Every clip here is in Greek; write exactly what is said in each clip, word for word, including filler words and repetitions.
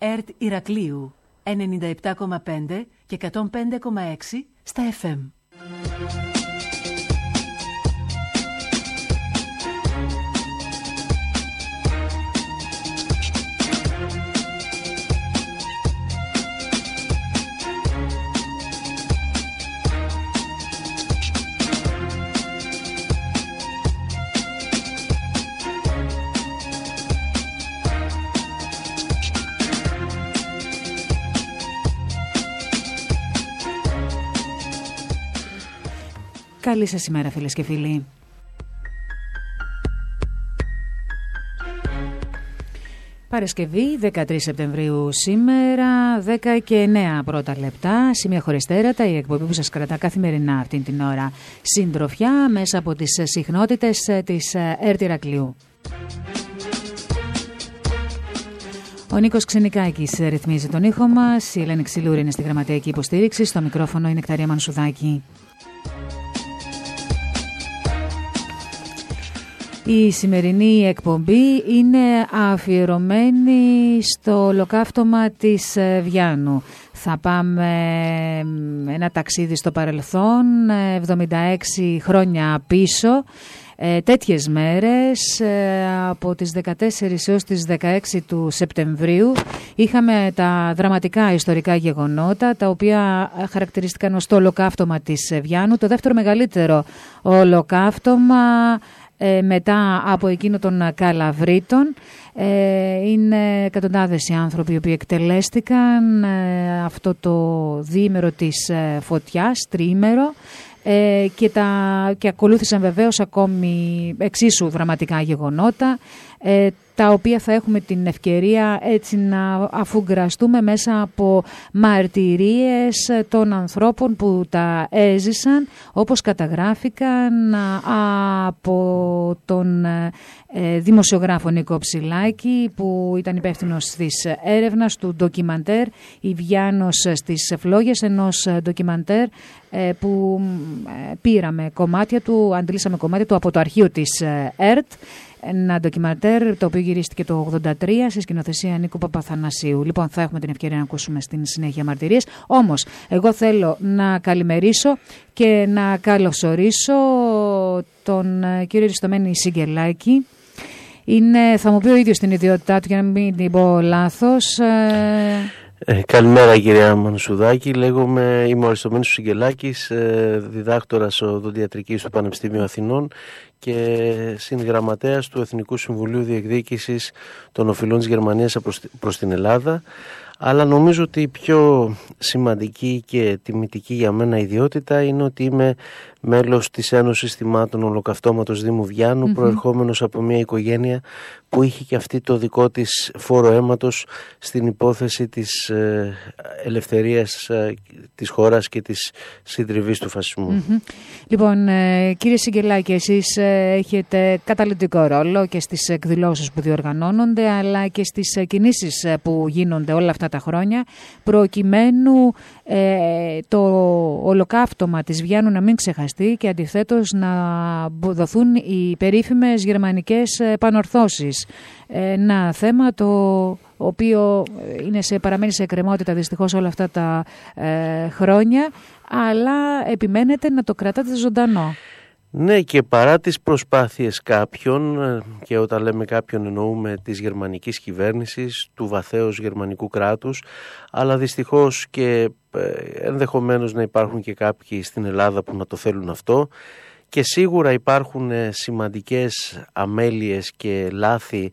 ΕΡΤ Ηρακλείου ενενήντα επτά κόμμα πέντε και εκατόν πέντε κόμμα έξι στα εφ εμ. Καλή σας ημέρα, φίλες και φίλοι. Παρασκευή δεκατρείς Σεπτεμβρίου σήμερα, δέκα και εννέα πρώτα λεπτά, σημεία χωριστέρατα, η εκπομπή που σας κρατά καθημερινά αυτήν την ώρα συντροφιά μέσα από τις συχνότητες της ΕΡΤ Ηρακλείου. Ο Νίκος Ξενικάκης ρυθμίζει τον ήχο μας, η Ελένη Ξυλούρη είναι στη γραμματειακή υποστήριξη, στο μικρόφωνο η Νεκταρία Μανσουδάκη. Η σημερινή εκπομπή είναι αφιερωμένη στο ολοκαύτωμα της Βιάννου. Θα πάμε ένα ταξίδι στο παρελθόν, εβδομήντα έξι χρόνια πίσω. Ε, τέτοιες μέρες, ε, από τις δεκατέσσερις έως τις δεκαέξι του Σεπτεμβρίου, είχαμε τα δραματικά ιστορικά γεγονότα, τα οποία χαρακτηριστήκαν ως το ολοκαύτωμα της Βιάννου, το δεύτερο μεγαλύτερο ολοκαύτωμα ε, μετά από εκείνο των Καλαβρίτων. Ε, είναι εκατοντάδες οι άνθρωποι οι οποίοι εκτελέστηκαν ε, αυτό το διήμερο της ε, φωτιάς, τριήμερο. Ε, και, τα, και ακολούθησαν βεβαίως ακόμη εξίσου δραματικά γεγονότα, ε, τα οποία θα έχουμε την ευκαιρία έτσι να αφουγκραστούμε μέσα από μαρτυρίες των ανθρώπων που τα έζησαν, όπως καταγράφηκαν από τον ε, δημοσιογράφο Νίκο Ψηλάκη, που ήταν υπεύθυνος της έρευνας του ντοκιμαντέρ «Η Βιάνος στις Φλόγες», ενός ντοκιμαντέρ ε, που ε, πήραμε κομμάτια του, αντλήσαμε κομμάτια του από το αρχείο της ε, ΕΡΤ. Ένα ντοκιμαντέρ το οποίο γυρίστηκε το ογδόντα τρία σε σκηνοθεσία Νίκου Παπαθανασίου. Λοιπόν, θα έχουμε την ευκαιρία να ακούσουμε στην συνέχεια μαρτυρίες. Όμως, εγώ θέλω να καλημερίσω και να καλωσορίσω τον κύριο Αριστομένη Σιγκελάκη. Είναι, θα μου πει ο ίδιος την ιδιότητά του για να μην την πω λάθος. Ε, καλημέρα κυρία Μανσουδάκη, λέγομαι, είμαι ο Αριστομένης Σιγκελάκης, ε, διδάκτορας οδοντιατρικής του Πανεπιστημίου Αθηνών και συγγραμματέας του Εθνικού Συμβουλίου Διεκδίκησης των Οφειλών της Γερμανίας προς την Ελλάδα. Αλλά νομίζω ότι η πιο σημαντική και τιμητική για μένα ιδιότητα είναι ότι είμαι μέλος της Ένωσης Θυμάτων Ολοκαυτώματος Δήμου Βιάνου, mm-hmm. προερχόμενος από μια οικογένεια που είχε και αυτή το δικό της φόρο αίματος στην υπόθεση της ε, ελευθερίας ε, της χώρας και της συντριβής του φασισμού. Mm-hmm. Λοιπόν, ε, κύριε Σιγκελάκη, εσείς ε, έχετε καταλυτικό ρόλο και στις εκδηλώσεις που διοργανώνονται, αλλά και στις ε, κινήσεις ε, που γίνονται όλα αυτά τα χρόνια, προκειμένου ε, το ολοκαύτωμα της Βιάνου να μην ξεχαστεί και αντιθέτως να δοθούν οι περίφημες γερμανικές επανορθώσεις. Ένα θέμα το οποίο είναι σε, παραμένει σε εκκρεμότητα δυστυχώς όλα αυτά τα ε, χρόνια, αλλά επιμένετε να το κρατάτε ζωντανό. Ναι, και παρά τις προσπάθειες κάποιων, και όταν λέμε κάποιον εννοούμε της γερμανικής κυβέρνησης, του βαθέως γερμανικού κράτους, αλλά δυστυχώς και ενδεχομένως να υπάρχουν και κάποιοι στην Ελλάδα που να το θέλουν αυτό, και σίγουρα υπάρχουν σημαντικές αμέλειες και λάθη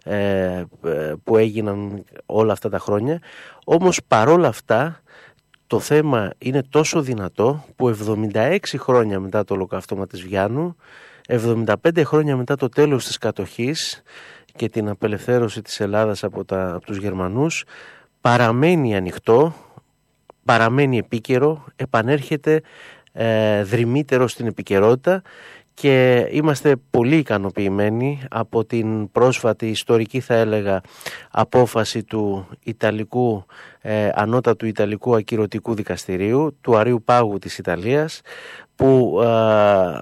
ε, που έγιναν όλα αυτά τα χρόνια, όμως παρόλα αυτά το θέμα είναι τόσο δυνατό που εβδομήντα έξι χρόνια μετά το ολοκαύτωμα της Βιάνου, εβδομήντα πέντε χρόνια μετά το τέλος της κατοχής και την απελευθέρωση της Ελλάδας από, τα, από τους Γερμανούς, παραμένει ανοιχτό, παραμένει επίκαιρο, επανέρχεται ε, δρυμύτερο στην επικαιρότητα, και είμαστε πολύ ικανοποιημένοι από την πρόσφατη ιστορική, θα έλεγα, απόφαση του Ιταλικού, ε, ανώτατου Ιταλικού Ακυρωτικού Δικαστηρίου, του Αρείου Πάγου της Ιταλίας, που ε,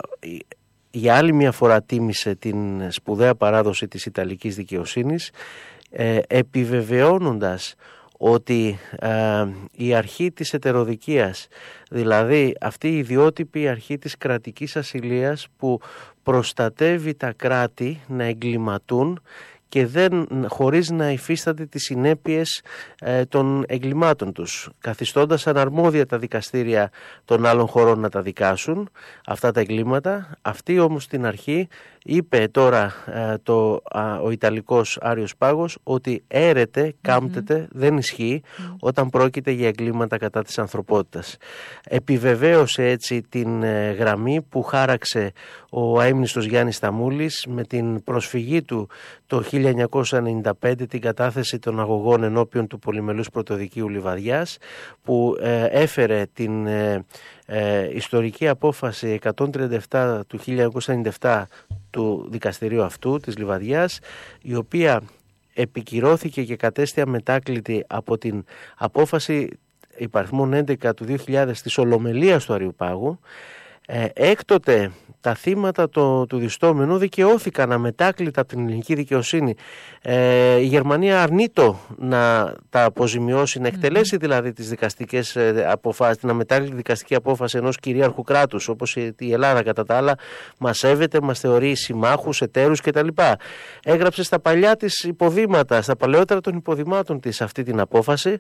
για άλλη μια φορά τίμησε την σπουδαία παράδοση της Ιταλικής δικαιοσύνης, ε, επιβεβαιώνοντας ότι ε, η αρχή της ετεροδικίας, δηλαδή αυτή η ιδιότυπη αρχή της κρατικής ασυλίας που προστατεύει τα κράτη να εγκληματούν και δεν, χωρίς να υφίσταται τις συνέπειες ε, των εγκλημάτων τους, καθιστώντας αναρμόδια τα δικαστήρια των άλλων χωρών να τα δικάσουν αυτά τα εγκλήματα. Αυτή όμως την αρχή είπε τώρα ε, το, α, ο Ιταλικός Άριος Πάγος ότι έρεται, κάμπτεται, mm-hmm. δεν ισχύει mm-hmm. όταν πρόκειται για εγκλήματα κατά της ανθρωπότητας. Επιβεβαίωσε έτσι την ε, γραμμή που χάραξε ο αείμνηστος Γιάννης Σταμούλης με την προσφυγή του το χίλια εννιακόσια ενενήντα πέντε, την κατάθεση των αγωγών ενώπιον του Πολυμελούς Πρωτοδικείου Λιβαδιάς, που ε, έφερε την ε, ε, ιστορική απόφαση εκατόν τριάντα επτά του χίλια εννιακόσια ενενήντα επτά του δικαστηρίου αυτού της Λιβαδιάς, η οποία επικυρώθηκε και κατέστη αμετάκλητη από την απόφαση υπαριθμών έντεκα του δύο χιλιάδες της Ολομελίας του Αριουπάγου. Ε, έκτοτε τα θύματα το, του διστόμενου δικαιώθηκαν αμετάκλητα από την ελληνική δικαιοσύνη. Ε, η Γερμανία αρνείτο να τα αποζημιώσει, να εκτελέσει δηλαδή τις δικαστικές αποφάσεις, την αμετάκλητη δικαστική απόφαση ενός κυρίαρχου κράτους, όπως η Ελλάδα κατά τα άλλα μας σέβεται, μας θεωρεί συμμάχους, εταίρους κτλ. Έγραψε στα παλιά της υποδήματα, στα παλαιότερα των υποδημάτων της αυτή την απόφαση,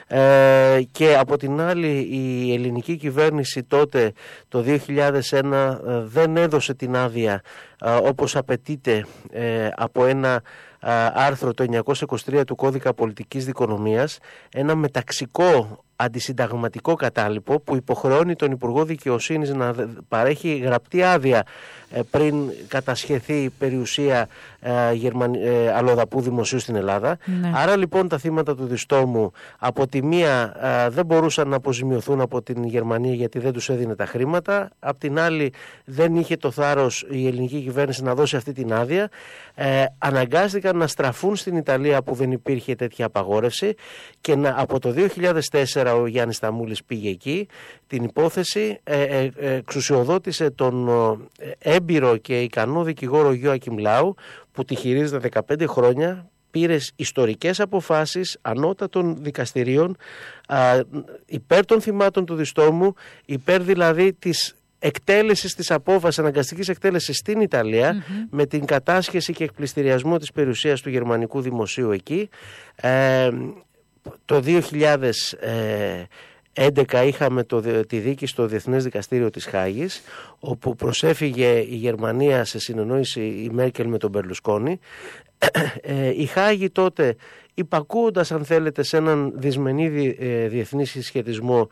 ε, και από την άλλη η ελληνική κυβέρνηση τότε το δύο χιλιάδες ένα δεν έδωσε την άδεια α, όπως απαιτείται ε, από ένα α, άρθρο το εννιακόσια είκοσι τρία του Κώδικα Πολιτικής Δικονομίας, ένα μεταξικό αντισυνταγματικό κατάλοιπο που υποχρεώνει τον Υπουργό Δικαιοσύνης να παρέχει γραπτή άδεια ε, πριν κατασχεθεί περιουσία ε, Γερμαν... ε, αλλοδαπού δημοσίου στην Ελλάδα. Ναι. Άρα λοιπόν τα θύματα του διστόμου από τη μία ε, δεν μπορούσαν να αποζημιωθούν από την Γερμανία γιατί δεν τους έδινε τα χρήματα, απ' την άλλη δεν είχε το θάρρος η ελληνική κυβέρνηση να δώσει αυτή την άδεια, ε, αναγκάστηκαν να στραφούν στην Ιταλία που δεν υπήρχε τέτοια απαγόρευση και να, από το δύο χιλιάδες τέσσερα ο Γιάννης Σταμούλης πήγε εκεί, την υπόθεση ε, ε, ε, εξουσιοδότησε τον ε, έμπειρο και ικανό δικηγόρο Γιώακιμ Λάου, που τη χειρίζεται δεκαπέντε χρόνια, πήρε ιστορικές αποφάσεις ανώτατων δικαστηρίων α, υπέρ των θυμάτων του διστόμου, υπέρ δηλαδή της εκτέλεσης της απόφασης, αναγκαστικής εκτέλεσης στην Ιταλία, mm-hmm. με την κατάσχεση και εκπληστηριασμό της περιουσίας του γερμανικού δημοσίου εκεί. Ε, το δύο χιλιάδες έντεκα είχαμε το, τη δίκη στο Διεθνές Δικαστήριο της Χάγης, όπου προσέφυγε η Γερμανία σε συνεννόηση η Μέρκελ με τον Μπερλουσκόνη. Η Χάγη τότε, υπακούοντας αν θέλετε σε έναν δυσμενή διεθνή συσχετισμό,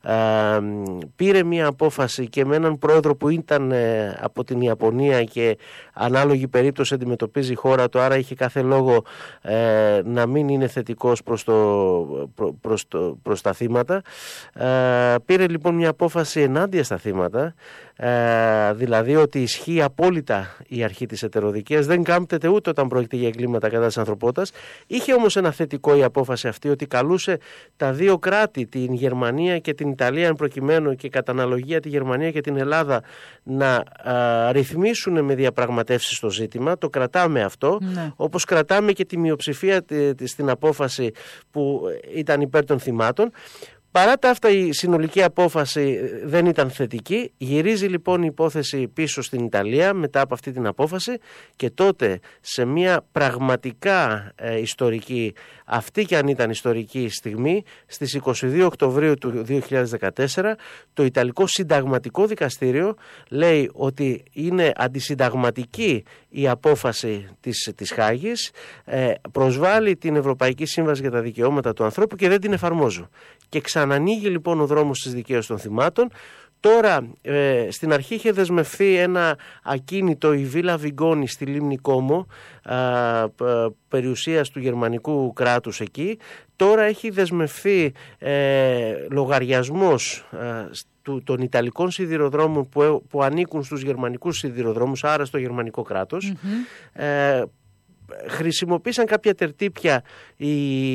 πήρε μια απόφαση και με έναν πρόεδρο που ήταν από την Ιαπωνία και ανάλογη περίπτωση αντιμετωπίζει η χώρα του, άρα είχε κάθε λόγο να μην είναι θετικός προς, το, προς, το, προς τα θύματα. Πήρε λοιπόν μια απόφαση ενάντια στα θύματα, δηλαδή ότι ισχύει απόλυτα η αρχή της ετεροδικίας, δεν κάμπτεται ούτε όταν πρόκειται για εγκλήματα κατά της ανθρωπότητας. Είχε όμως ένα θετικό η απόφαση αυτή, ότι καλούσε τα δύο κράτη, την Γερμανία και την Ιταλία εν προκειμένου, και κατά αναλογία τη Γερμανία και την Ελλάδα, να α, ρυθμίσουν με διαπραγματεύσεις το ζήτημα. Το κρατάμε αυτό, ναι. Όπως κρατάμε και τη μειοψηφία στην απόφαση που ήταν υπέρ των θυμάτων. Παρά τα αυτά η συνολική απόφαση δεν ήταν θετική. Γυρίζει λοιπόν η υπόθεση πίσω στην Ιταλία μετά από αυτή την απόφαση, και τότε σε μια πραγματικά ε, ιστορική, αυτή και αν ήταν ιστορική στιγμή, στις είκοσι δύο Οκτωβρίου του δύο χιλιάδες δεκατέσσερα το Ιταλικό Συνταγματικό Δικαστήριο λέει ότι είναι αντισυνταγματική η απόφαση της, της Χάγης, ε, προσβάλλει την Ευρωπαϊκή Σύμβαση για τα Δικαιώματα του Ανθρώπου και δεν την εφαρμόζω. Και ξανανοίγει λοιπόν ο δρόμος της δικαίας των θυμάτων. Τώρα ε, στην αρχή είχε δεσμευθεί ένα ακίνητο, η Βίλα Βιγκόνη στη Λίμνη Κόμο, α, α, περιουσίας του γερμανικού κράτους εκεί. Τώρα έχει δεσμευθεί ε, λογαριασμός α, του, των Ιταλικών σιδηροδρόμων που, που ανήκουν στους γερμανικούς σιδηροδρόμους, άρα στο γερμανικό κράτος. Mm-hmm. Ε, χρησιμοποίησαν κάποια τερτύπια οι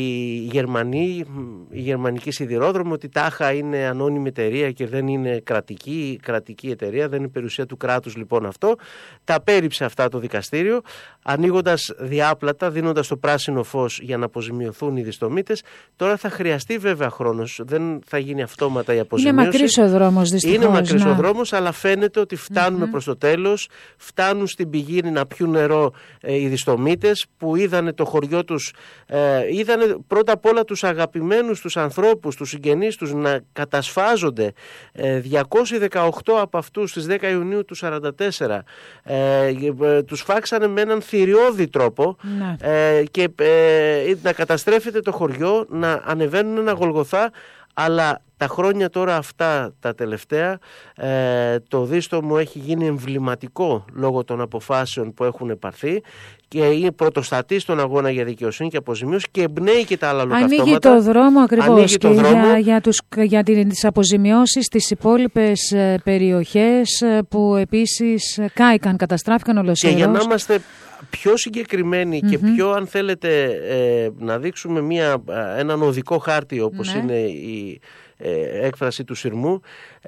Γερμανοί, οι γερμανικοί σιδηρόδρομοι, ότι τάχα είναι ανώνυμη εταιρεία και δεν είναι κρατική, κρατική εταιρεία, δεν είναι περιουσία του κράτους λοιπόν αυτό. Τα πέριψε αυτά το δικαστήριο, ανοίγοντας διάπλατα, δίνοντας το πράσινο φως για να αποζημιωθούν οι διστομήτες. Τώρα θα χρειαστεί βέβαια χρόνος, δεν θα γίνει αυτόματα η αποζημίωση. Είναι μακρύς ο δρόμος δυστυχώς. Είναι μακρύς να... ο δρόμος, αλλά φαίνεται ότι φτάνουμε mm-hmm. προς το τέλος, φτάνουν στην πηγή να πιούν νερό ε, οι διστομήτες που είδανε το χωριό τους, ε, είδανε πρώτα απ' όλα τους αγαπημένους τους ανθρώπους, τους συγγενείς τους να κατασφάζονται. ε, διακόσιοι δεκαοκτώ από αυτούς στις δέκα Ιουνίου του σαράντα τέσσερα ε, ε, τους φάξανε με έναν θηριώδη τρόπο ναι. ε, και ε, να καταστρέφεται το χωριό, να ανεβαίνουν ένα Γολγοθά, αλλά τα χρόνια τώρα αυτά τα τελευταία ε, το δίστομο έχει γίνει εμβληματικό λόγω των αποφάσεων που έχουν πάρθει και είναι πρωτοστατή στον αγώνα για δικαιοσύνη και αποζημίωση και εμπνέει και τα άλλα ολοκαυτώματα. Ανοίγει το δρόμο ακριβώς και δρόμο. για, για, τους, για τις αποζημιώσεις στις υπόλοιπες περιοχές που επίσης κάηκαν, καταστράφηκαν ολοσχερώς. Και για να είμαστε πιο συγκεκριμένοι mm-hmm. και πιο, αν θέλετε, ε, να δείξουμε μια, έναν οδικό χάρτη όπως ναι. είναι η ε, έκφραση του Συρμού,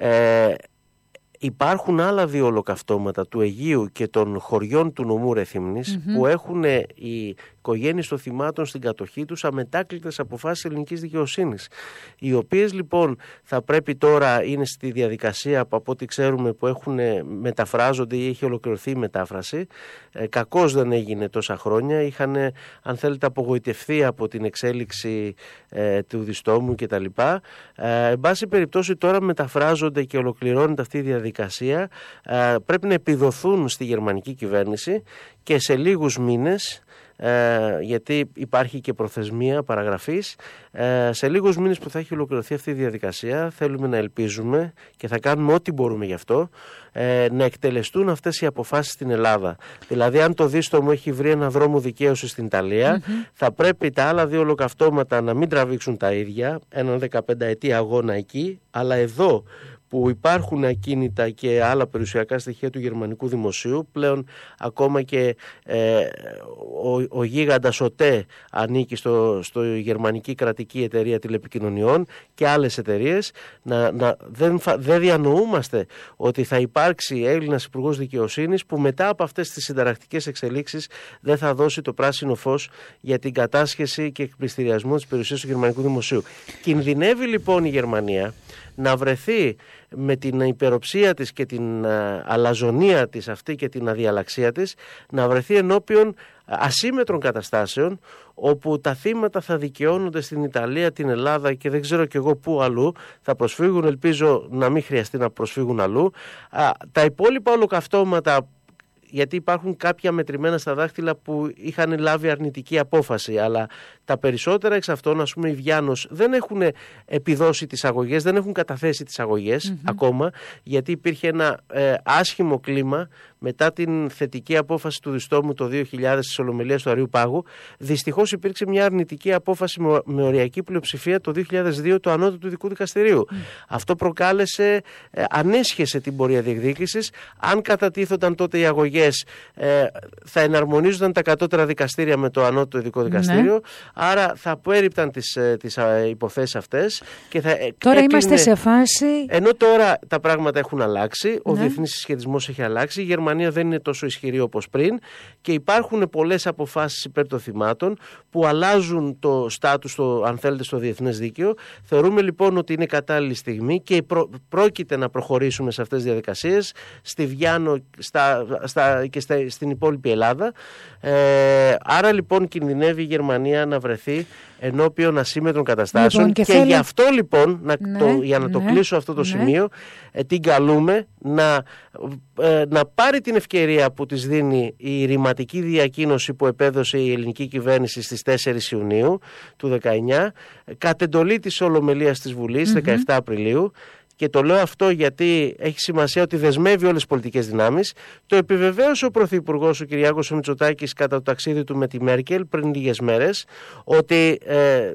ε, υπάρχουν άλλα δύο ολοκαυτώματα του Αιγείου και των χωριών του νομού Ρεθύμνης mm-hmm. που έχουν οι οικογένειες των θυμάτων στην κατοχή τους αμετάκλητες αποφάσεις ελληνικής δικαιοσύνης, οι οποίες λοιπόν θα πρέπει τώρα, είναι στη διαδικασία από ό,τι ξέρουμε που έχουν μεταφράζονται ή έχει ολοκληρωθεί η μετάφραση. Ε, κακώς δεν έγινε τόσα χρόνια, είχαν αν θέλετε απογοητευθεί από την εξέλιξη ε, του διστόμου κτλ. Ε, εν πάση περιπτώσει τώρα μεταφράζονται και ολοκληρώνεται αυτή η διαδικασία, ε, πρέπει να επιδοθούν στη γερμανική κυβέρνηση και σε λίγους μήνες, Ε, γιατί υπάρχει και προθεσμία παραγραφής, ε, σε λίγους μήνες που θα έχει ολοκληρωθεί αυτή η διαδικασία θέλουμε να ελπίζουμε και θα κάνουμε ό,τι μπορούμε γι' αυτό, ε, να εκτελεστούν αυτές οι αποφάσεις στην Ελλάδα. Δηλαδή αν το δίστομο έχει βρει ένα δρόμο δικαίωσης στην Ιταλία mm-hmm. θα πρέπει τα άλλα δύο ολοκαυτώματα να μην τραβήξουν τα ίδια, έναν δεκαπενταετή αγώνα εκεί, αλλά εδώ που υπάρχουν ακίνητα και άλλα περιουσιακά στοιχεία του γερμανικού δημοσίου, πλέον ακόμα και ε, ο, ο γίγαντας ΟΤΕ ανήκει στο, στο γερμανική κρατική εταιρεία τηλεπικοινωνιών και άλλες εταιρείες, να, να, δεν, δεν διανοούμαστε ότι θα υπάρξει Έλληνας Υπουργός Δικαιοσύνης που μετά από αυτές τις συνταρακτικές εξελίξεις δεν θα δώσει το πράσινο φως για την κατάσχεση και εκπληστηριασμό της περιουσίας του γερμανικού δημοσίου. Κινδυνεύει λοιπόν η Γερμανία να βρεθεί με την υπεροψία της και την α, αλαζονία της αυτή και την αδιαλαξία της, να βρεθεί ενώπιον ασύμμετρων καταστάσεων όπου τα θύματα θα δικαιώνονται στην Ιταλία, την Ελλάδα και δεν ξέρω κι εγώ πού αλλού, θα προσφύγουν, ελπίζω να μην χρειαστεί να προσφύγουν αλλού. Α, τα υπόλοιπα ολοκαυτώματα, γιατί υπάρχουν κάποια μετρημένα στα δάχτυλα που είχαν λάβει αρνητική απόφαση, αλλά τα περισσότερα εξ αυτών, ας πούμε οι Βιάνος, δεν έχουν επιδώσει τις αγωγές, δεν έχουν καταθέσει τις αγωγές mm-hmm. ακόμα, γιατί υπήρχε ένα ε, άσχημο κλίμα μετά την θετική απόφαση του διστόμου το δύο χιλιάδες της Ολομελίας του Αριού Πάγου. Δυστυχώς υπήρξε μια αρνητική απόφαση με, με οριακή πλειοψηφία το δύο χιλιάδες δύο του Ανώτατου Ειδικού Δικαστηρίου. Mm. Αυτό προκάλεσε, ε, ανέσχεσε την πορεία διεκδίκησης. Αν κατατίθονταν τότε οι αγωγές, ε, θα εναρμονίζονταν τα κατώτερα δικαστήρια με το Ανώτατο Ειδικό Δικαστήριο, mm. άρα θα απέρριπταν τις, τις υποθέσεις αυτές. Και θα, τώρα έκλεινε, είμαστε σε φάση... Ενώ τώρα τα πράγματα έχουν αλλάξει, ο ναι. διεθνής συσχετισμός έχει αλλάξει, η Γερμανία δεν είναι τόσο ισχυρή όπως πριν και υπάρχουν πολλές αποφάσεις υπέρ των θυμάτων που αλλάζουν το στάτους, το, αν θέλετε, στο διεθνές δίκαιο. Θεωρούμε λοιπόν ότι είναι κατάλληλη στιγμή και προ, πρόκειται να προχωρήσουμε σε αυτές τις διαδικασίες στη Βιάνο στα, στα, και στα, στην υπόλοιπη Ελλάδα. Ε, άρα λοιπόν κινδυνεύει η Γερμανία να βρεθεί ενώπιον ασύμμετρων καταστάσεων λοιπόν, και, και θέλει... γι' αυτό λοιπόν, να ναι, το, για να ναι, το κλείσω αυτό το ναι. σημείο, ε, την καλούμε να, ε, να πάρει την ευκαιρία που της δίνει η ρηματική διακοίνωση που επέδωσε η ελληνική κυβέρνηση στις τέσσερις Ιουνίου του δεκαεννιά, κατ' εντολή της Ολομελίας της Βουλής, mm-hmm. δεκαεφτά Απριλίου. Και το λέω αυτό γιατί έχει σημασία ότι δεσμεύει όλες τις πολιτικές δυνάμεις. Το επιβεβαίωσε ο Πρωθυπουργός, ο Κυριάκος Μητσοτάκης, κατά το ταξίδι του με τη Μέρκελ πριν λίγες μέρες, ότι ε,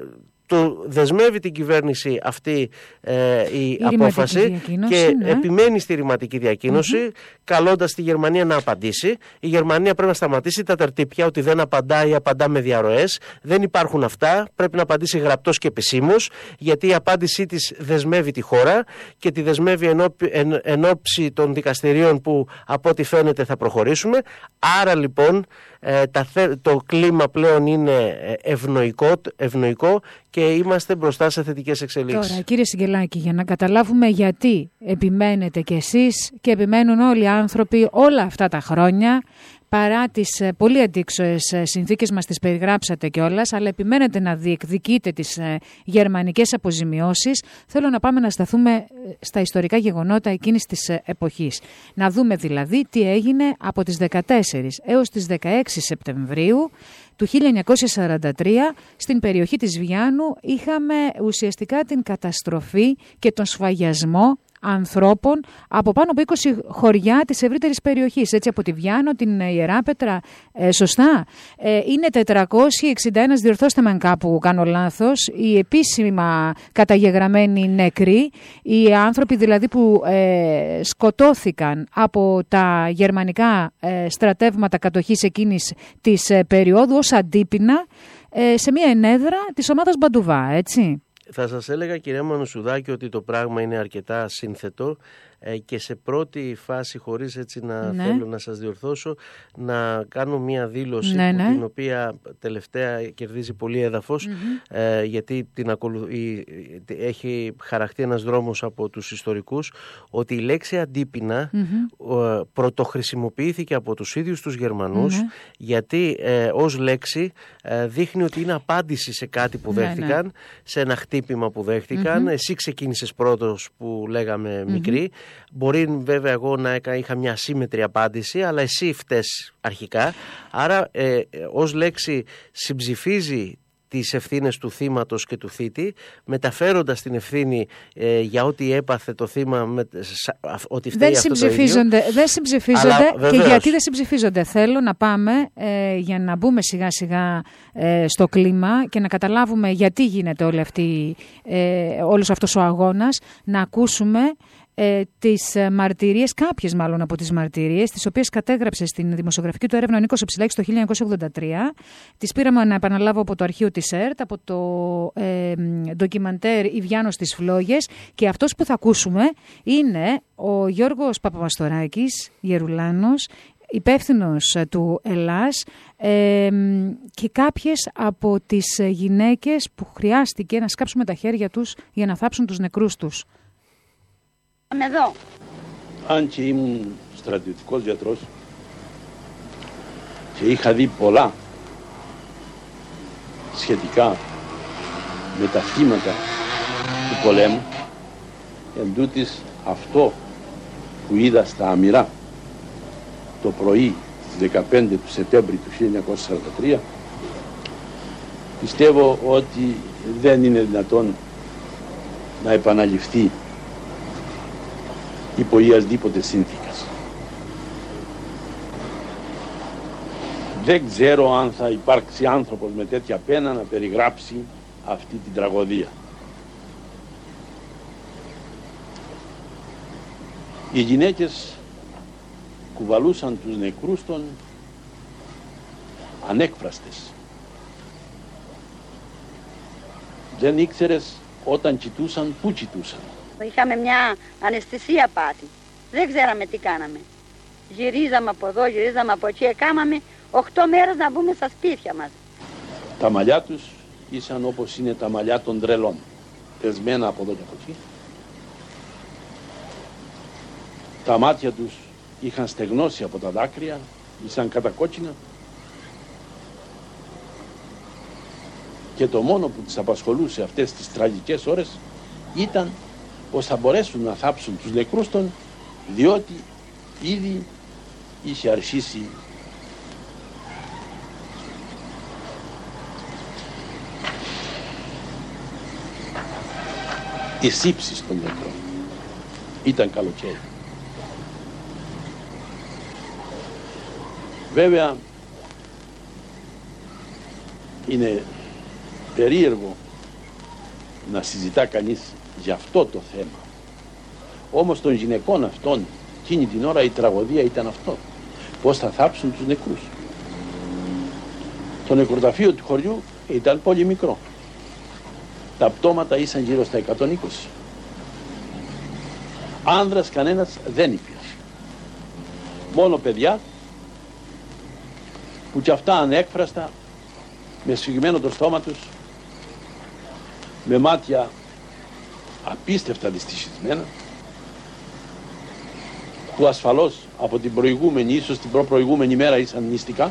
το δεσμεύει την κυβέρνηση αυτή ε, η, η απόφαση και ναι. επιμένει στη ρηματική διακοίνωση, mm-hmm. καλώντας τη Γερμανία να απαντήσει. Η Γερμανία πρέπει να σταματήσει τα τερτύπια ότι δεν απαντάει, απαντά με διαρροές. Δεν υπάρχουν αυτά. Πρέπει να απαντήσει γραπτός και επισήμως, γιατί η απάντησή της δεσμεύει τη χώρα και τη δεσμεύει εν, εν ώψη των δικαστηρίων που από ό,τι φαίνεται θα προχωρήσουμε. Άρα λοιπόν ε, τα, το κλίμα πλέον είναι ευνοϊκό, ευνοϊκό και είμαστε μπροστά σε θετικές εξελίξεις. Τώρα, κύριε Συγγελάκη, για να καταλάβουμε γιατί επιμένετε κι εσείς και επιμένουν όλοι οι άνθρωποι όλα αυτά τα χρόνια, παρά τις πολύ αντίξωες συνθήκες μας τις περιγράψατε κιόλας, αλλά επιμένετε να διεκδικείτε τις γερμανικές αποζημιώσεις, θέλω να πάμε να σταθούμε στα ιστορικά γεγονότα εκείνης της εποχής. Να δούμε δηλαδή τι έγινε από τις δεκατέσσερις έως τις δεκαέξι Σεπτεμβρίου του χίλια εννιακόσια σαράντα τρία στην περιοχή της Βιάννου. Είχαμε ουσιαστικά την καταστροφή και τον σφαγιασμό ανθρώπων από πάνω από είκοσι χωριά της ευρύτερης περιοχής, έτσι από τη Βιάννο, την Ιεράπετρα, ε, σωστά. Ε, είναι τετρακόσιοι εξήντα ένα, διορθώστε με αν κάπου κάνω λάθος, οι επίσημα καταγεγραμμένοι νεκροί, οι άνθρωποι δηλαδή που ε, σκοτώθηκαν από τα γερμανικά ε, στρατεύματα κατοχής εκείνης της ε, περίοδου ως αντίπεινα ε, σε μια ενέδρα της ομάδας Μπαντουβά, έτσι. Θα σας έλεγα, κυρία Μανουσουδάκη, ότι το πράγμα είναι αρκετά σύνθετο και σε πρώτη φάση, χωρίς έτσι να ναι. θέλω να σας διορθώσω, να κάνω μία δήλωση ναι, ναι. την οποία τελευταία κερδίζει πολύ έδαφος, mm-hmm. ε, γιατί την ακολου... η... έχει χαραχτεί ένας δρόμος από τους ιστορικούς, ότι η λέξη αντίπεινα mm-hmm. πρωτοχρησιμοποιήθηκε από τους ίδιους τους Γερμανούς, mm-hmm. γιατί ε, ως λέξη ε, δείχνει ότι είναι απάντηση σε κάτι που δέχτηκαν, ναι, ναι. σε ένα χτύπημα που δέχτηκαν. Mm-hmm. Εσύ ξεκίνησες πρώτος που λέγαμε mm-hmm. μικρή. Μπορεί βέβαια εγώ να είχα μια ασύμμετρη απάντηση, αλλά εσύ φταίς αρχικά. Άρα ε, ως λέξη συμψηφίζει τις ευθύνες του θύματος και του θήτη, μεταφέροντας την ευθύνη ε, για ό,τι έπαθε το θύμα, με, ότι φταίει δεν αυτό το ίδιο. Δεν συμψηφίζονται. Αλλά, και γιατί δεν συμψηφίζονται. Θέλω να πάμε ε, για να μπούμε σιγά σιγά ε, στο κλίμα και να καταλάβουμε γιατί γίνεται όλη αυτή, ε, όλος αυτός ο αγώνας, να ακούσουμε Ε, τις μαρτυρίες, κάποιες μάλλον από τις μαρτυρίες, τις οποίες κατέγραψε στην δημοσιογραφική του έρευνα ο Νίκος Οψηλάκης το χίλια εννιακόσια ογδόντα τρία. Τις πήραμε, να επαναλάβω, από το αρχείο της ΕΡΤ, από το ε, ντοκιμαντέρ «Η Βιάννος στις Φλόγες», και αυτός που θα ακούσουμε είναι ο Γιώργος Παπαμαστοράκης, Γερουλάνος, υπεύθυνος του Ελλάς, ε, και κάποιες από τις γυναίκες που χρειάστηκε να σκάψουν τα χέρια τους για να θάψουν τους νεκρούς τους. Εδώ. Αν και ήμουν στρατιωτικός γιατρός και είχα δει πολλά σχετικά με τα θύματα του πολέμου, εν τούτης αυτό που είδα στα Αμυρά το πρωί δεκαπέντε του Σεπτέμβρη του χίλια εννιακόσια σαράντα τρία, πιστεύω ότι δεν είναι δυνατόν να επαναληφθεί υπό ιασδήποτε σύνθηκας. Δεν ξέρω αν θα υπάρξει άνθρωπος με τέτοια πένα να περιγράψει αυτή την τραγωδία. Οι γυναίκες κουβαλούσαν τους νεκρούς των ανέκφραστες. Δεν ήξερες όταν κοιτούσαν πού κοιτούσαν. Είχαμε μια αναισθησία πάθη. Δεν ξέραμε τι κάναμε. Γυρίζαμε από εδώ, γυρίζαμε από εκεί. Κάμαμε οχτώ μέρες να μπούμε στα σπίτια μας. Τα μαλλιά τους ήσαν όπως είναι τα μαλλιά των τρελών. Πεσμένα από εδώ και από εκεί. Τα μάτια τους είχαν στεγνώσει από τα δάκρυα. Ήσαν κατακόκκινα. Και το μόνο που τις απασχολούσε αυτές τις τραγικές ώρες ήταν πως θα μπορέσουν να θάψουν τους νεκρούς των, διότι ήδη είχε αρχίσει η σύψη των νεκρών. Ήταν καλοκαίρι. Βέβαια είναι περίεργο να συζητά κανείς για αυτό το θέμα. Όμως των γυναικών αυτών εκείνη την ώρα η τραγωδία ήταν αυτό. Πώς θα θάψουν τους νεκρούς. Το νεκροταφείο του χωριού ήταν πολύ μικρό. Τα πτώματα ήσαν γύρω στα εκατόν είκοσι. Άνδρας κανένας δεν υπήρχε. Μόνο παιδιά που κι αυτά ανέκφραστα, με σφιγμένο το στόμα τους, με μάτια απίστευτα δυστυχισμένα, που ασφαλώς από την προηγούμενη, ίσως την προπροηγούμενη μέρα ήσαν νηστικά,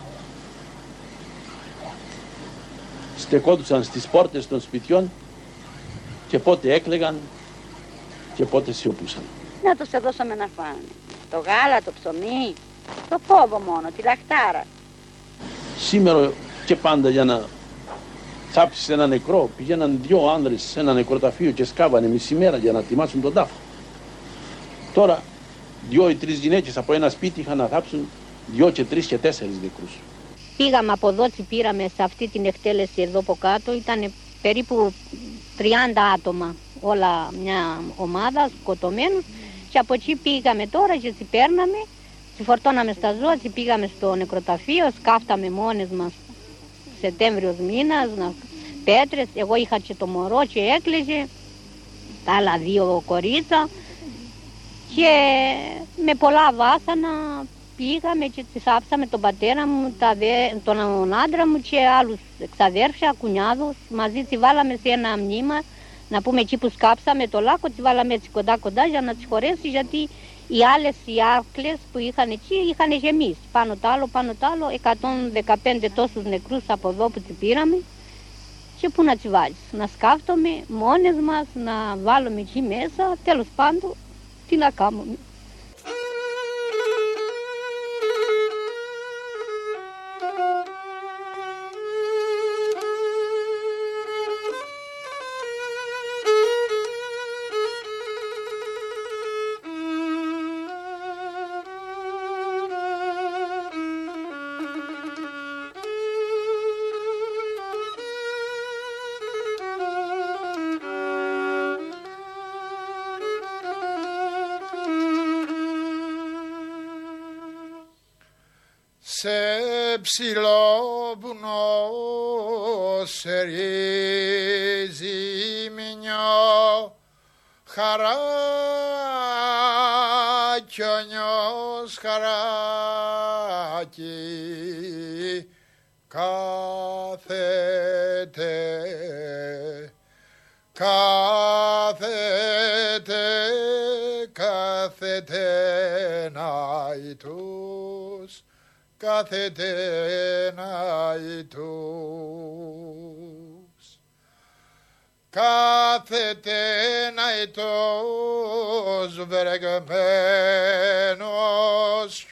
στεκόντουσαν στις πόρτες των σπιτιών και πότε έκλαιγαν και πότε σιωπούσαν. Να τους έδωσαμε να φάνε. Το γάλα, το ψωμί, το φόβο μόνο, τη λαχτάρα. Σήμερα και πάντα για να θάψεις ένα νεκρό πηγαίναν δυο άνδρες σε ένα νεκροταφείο και σκάβανε μισή μέρα για να τιμάσουν τον τάφο. Τώρα δυο ή τρεις γυναίκες από ένα σπίτι είχαν να θάψουν δυο και τρεις και τέσσερις νεκρούς. Πήγαμε από εδώ, πήραμε σε αυτή την εκτέλεση εδώ από κάτω, ήταν περίπου τριάντα άτομα, όλα μια ομάδα σκοτωμένους, και από εκεί πήγαμε τώρα και τσι παίρναμε, τσι φορτώναμε στα ζώα, τσι πήγαμε στο νεκροταφείο, σκάφταμε μόνες μας Σεπτέμβριος μήνας, να, πέτρες, εγώ είχα και το μωρό και έκλαιγε, τα άλλα δύο κορίτσα, και με πολλά βάσανα πήγαμε και τσι θάψαμε τον πατέρα μου, τα δε, τον άντρα μου και άλλους εξαδέρφια, κουνιάδους, μαζί τσι βάλαμε σε ένα μνήμα, να πούμε εκεί που σκάψαμε το λάκκο, τσι βάλαμε έτσι κοντά κοντά για να τις χωρέσει, γιατί οι άλλες οι άρκλες που είχαν εκεί είχαν γεμίσει πάνω τ' άλλο, πάνω τ' άλλο, εκατόν δεκαπέντε τόσους νεκρούς από εδώ που τσι πήραμε, και πού να τσι βάλεις, να σκάφτομαι μόνες μας, να βάλουμε εκεί μέσα, τέλος πάντων, τι να κάνουμε. Σε ψηλό βουνό σε ρύζει μηνιό χαρά κι ο νιός χαράκι κάθεται, κάθεται, κάθεται να τους, κάθεται να τους, κάθεται να τους βρεγμένος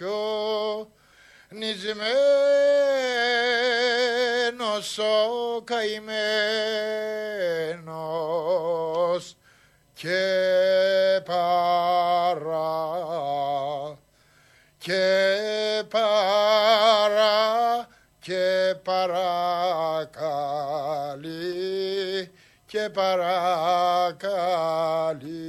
χιονισμένος ο καημένος και παρά, και παρά, και παρακαλεί, και παρακαλεί.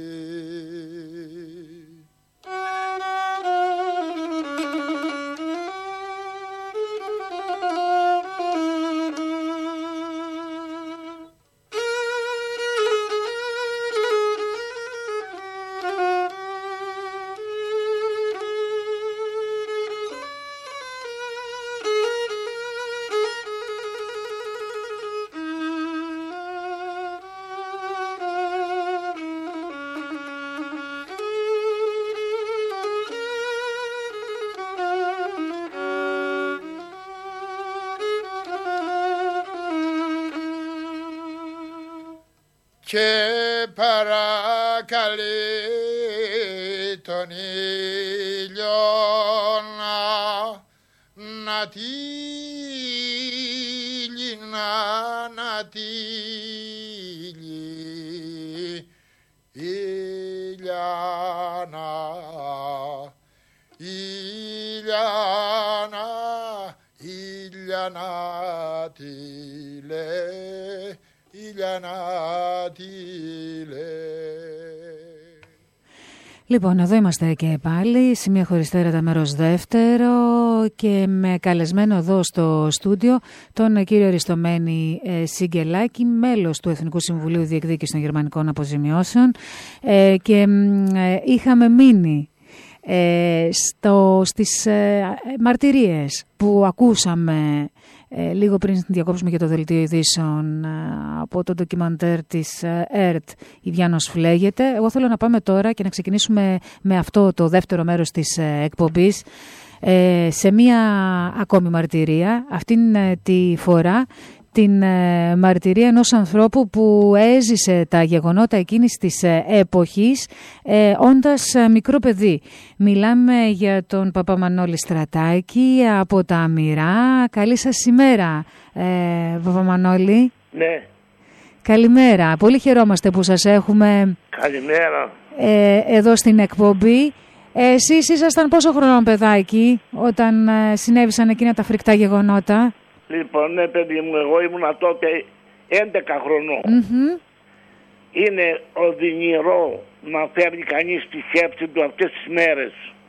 Και παρακαλεί τον ήλιο να, να τύλει, να, να τύλει, Ήλιανα, Ήλιανα, Ήλιανα τύλε, Λοιπόν, εδώ είμαστε και πάλι, σημεία χωριστέρα τα μέρος δεύτερο και με καλεσμένο εδώ στο στούντιο τον κύριο Αριστομένη ε, Σιγκελάκη, μέλος του Εθνικού Συμβουλίου Διεκδίκησης των Γερμανικών Αποζημιώσεων ε, και ε, είχαμε μείνει ε, στο, στις ε, μαρτυρίες που ακούσαμε Ε, λίγο πριν διακόψουμε για το δελτίο ειδήσεων ε, από το ντοκιμαντέρ της ε, ΕΡΤ «Η Βιάννος φλέγεται». Εγώ θέλω να πάμε τώρα και να ξεκινήσουμε με αυτό το δεύτερο μέρος της ε, εκπομπής ε, σε μία ακόμη μαρτυρία, αυτήν ε, τη φορά την ε, μαρτυρία ενός ανθρώπου που έζησε τα γεγονότα εκείνης της ε, εποχής ε, όντας ε, μικρό παιδί. Μιλάμε για τον Παπαμανώλη Στρατάκη από τα Αμυρά. Καλή σας ημέρα, ε, Παπαμανώλη. Ναι. Καλημέρα. Πολύ χαιρόμαστε που σας έχουμε Καλημέρα. Ε, εδώ στην εκπομπή. Ε, εσείς ήσασταν πόσο χρονών παιδάκι όταν ε, συνέβησαν εκείνα τα φρικτά γεγονότα? Λοιπόν, ναι παιδί μου, εγώ ήμουνα τότε έντεκα χρονών. Mm-hmm. Είναι οδυνηρό να φέρνει κανείς τη σκέψη του αυτές τις μέρες.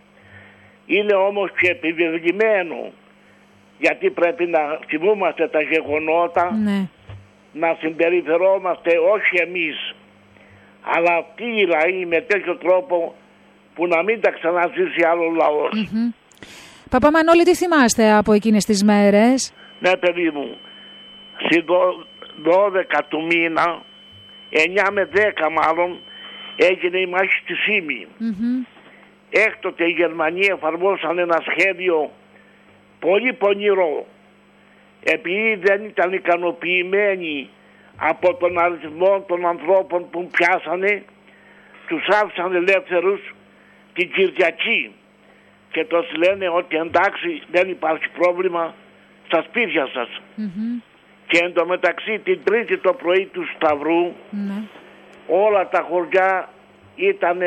Είναι όμως και επιβεβλημένο, γιατί πρέπει να θυμούμαστε τα γεγονότα, ναι. να συμπεριφερόμαστε όχι εμείς, αλλά αυτοί οι λαοί με τέτοιο τρόπο που να μην τα ξαναζήσει άλλο λαός. Mm-hmm. Παπαμανώλη, τι θυμάστε από εκείνες τις μέρες? Ναι παιδί μου, στις δώδεκα του μήνα, εννιά με δέκα μάλλον, έγινε η μάχη στη Σύμη. Mm-hmm. Έκτοτε οι Γερμανοί εφαρμόσαν ένα σχέδιο πολύ πονηρό. Επειδή δεν ήταν ικανοποιημένοι από τον αριθμό των ανθρώπων που πιάσανε, τους άφησαν ελεύθερους την Κυριακή και τους λένε ότι εντάξει, δεν υπάρχει πρόβλημα στα σπίτια σας. Mm-hmm. Και εντωμεταξύ την Τρίτη το πρωί του Σταυρού mm-hmm. όλα τα χωριά ήταν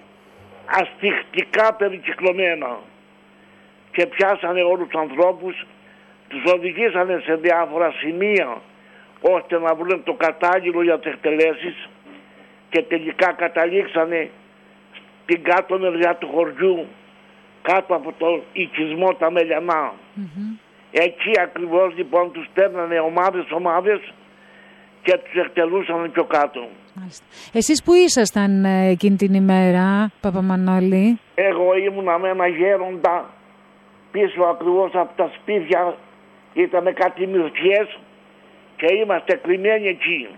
αστιχτικά περικυκλωμένα και πιάσανε όλους τους ανθρώπους, τους οδηγήσανε σε διάφορα σημεία ώστε να βρουν το κατάλληλο για τις εκτελέσεις και τελικά καταλήξανε στην κάτω μεριά του χωριού, κάτω από το οικισμό τα Μελιανά. Mm-hmm. Εκεί ακριβώς λοιπόν τους παίρνανε ομάδες ομάδες και τους εκτελούσαν πιο κάτω. Μάλιστα. Εσείς που ήσασταν ε, εκείνη την ημέρα, Παπαμανώλη? Εγώ ήμουνα με ένα γέροντα πίσω ακριβώς από τα σπίτια, ήταν κάτι μυρτιές και είμαστε κρυμμένοι εκεί.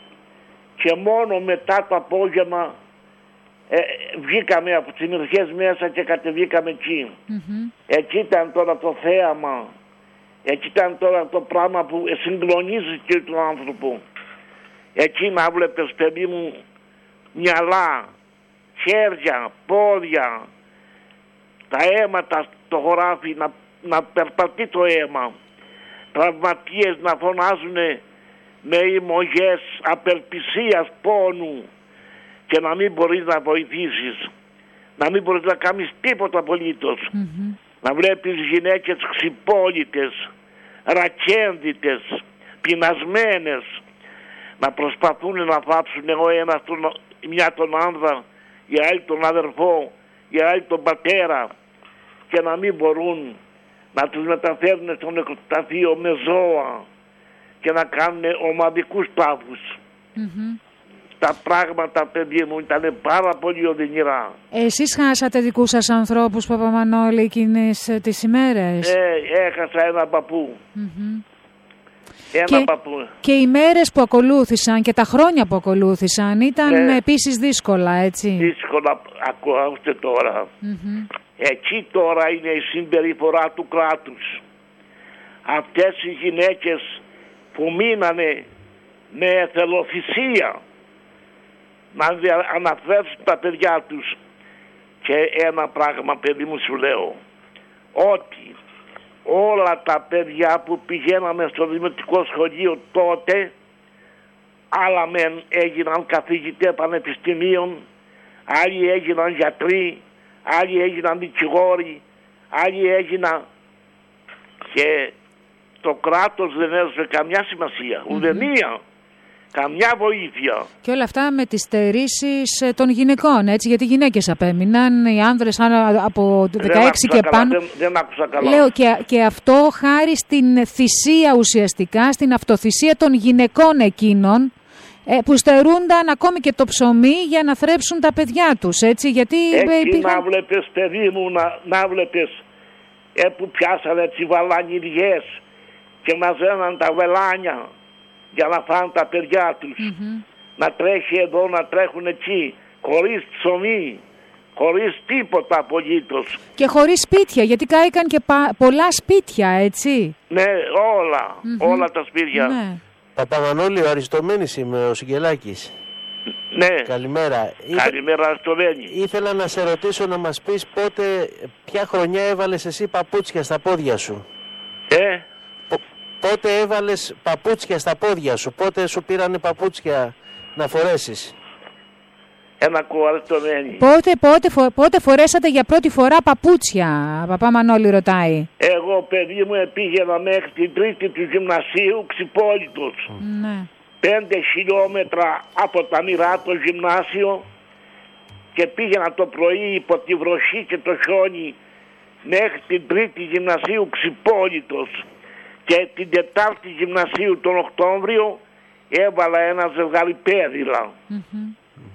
Και μόνο μετά το απόγευμα ε, βγήκαμε από τις μυρτιές μέσα και κατεβήκαμε εκεί. Mm-hmm. Εκεί ήταν τώρα το θέαμα. Εκεί ήταν τώρα το πράγμα που συγκλονίζει και τον άνθρωπο. Εκεί να βλέπεις παιδί μου μυαλά, χέρια, πόδια, τα αίματα στο χωράφι να, να περπατεί το αίμα. Τραυματίες να φωνάζουν με ημωγές απελπισίας, πόνου και να μην μπορείς να βοηθήσεις. Να μην μπορείς να κάνεις τίποτα απολύτως. Mm-hmm. Να βλέπεις γυναίκες ξυπόλυτες, ρακένδυτες, πεινασμένες, να προσπαθούν να βάψουν ο ένας τον, μια τον άνδρα, η άλλη τον αδερφό, η άλλη τον πατέρα και να μην μπορούν να τους μεταφέρουν στο νεκροταφείο με ζώα και να κάνουν ομαδικούς τάφους. Mm-hmm. Τα πράγματα, παιδί μου, ήταν πάρα πολύ οδυνηρά. Εσείς χάσατε δικούς σας ανθρώπους, Παπαμανώλη, εκείνες τις ημέρες? Ε, έχασα ένα παππού. Mm-hmm. Ένα και, παππού. Και οι μέρες που ακολούθησαν και τα χρόνια που ακολούθησαν ήταν ε, επίσης δύσκολα, έτσι? Δύσκολα, ακούστε τώρα. Mm-hmm. Εκεί τώρα είναι η συμπεριφορά του κράτους. Αυτές οι γυναίκες που μείνανε με εθελοθυσία να αναφέρουν τα παιδιά τους. Και ένα πράγμα, παιδί μου, σου λέω, ότι όλα τα παιδιά που πηγαίναμε στο δημοτικό σχολείο τότε, άλλα μεν έγιναν καθηγητές πανεπιστημίων, άλλοι έγιναν γιατροί, άλλοι έγιναν δικηγόροι, άλλοι έγιναν, και το κράτος δεν έδωσε καμιά σημασία, mm-hmm. ουδενία. καμιά βοήθεια. Και όλα αυτά με τις στερήσεις των γυναικών, έτσι, γιατί οι γυναίκες απέμειναν, οι άνδρες από δεκαέξι και πάνω. Δεν, δεν άκουσα καλά. Λέω και, και αυτό χάρη στην θυσία ουσιαστικά, στην αυτοθυσία των γυναικών εκείνων, που στερούνταν ακόμη και το ψωμί για να θρέψουν τα παιδιά τους, έτσι, γιατί... Εκεί υπήρχαν... να βλέπεις, παιδί μου, να, να βλέπεις, ε, που πιάσανε τις βαλανιδιές και μαζέναν τα βελάνια για να φάνε τα παιδιά τους. Mm-hmm. Να τρέχει εδώ, να τρέχουν εκεί, χωρίς ψωμί, χωρίς τίποτα απολύτως. Και χωρίς σπίτια, γιατί κάηκαν και πα... πολλά σπίτια, έτσι. Ναι, όλα, mm-hmm. όλα τα σπίτια. Ναι. Παπαμανόλη, ο Αριστομένης είμαι, ο Συγγελάκης. Ναι. Καλημέρα. Καλημέρα, Αριστομένη. Ήθελα να σε ρωτήσω να μας πεις πότε, ποια χρονιά έβαλες εσύ παπούτσια στα πόδια σου. Ε? Πότε έβαλες παπούτσια στα πόδια σου, πότε σου πήρανε παπούτσια να φορέσεις. Ένα κουαριστομένη. Πότε, πότε, φο, πότε φορέσατε για πρώτη φορά παπούτσια, παπά Μανώλη ρωτάει. Εγώ, παιδί μου, πήγαινα μέχρι την τρίτη του γυμνασίου Ξυπόλυτος. Ναι. Πέντε χιλιόμετρα από τα Μοιρά το γυμνάσιο και πήγαινα το πρωί υπό τη βροχή και το χιόνι μέχρι την τρίτη γυμνασίου Ξυπόλυτος. Και την Τετάρτη γυμνασίου τον Οκτώβριο έβαλα ένα ζευγάρι πέδιλα. Mm-hmm.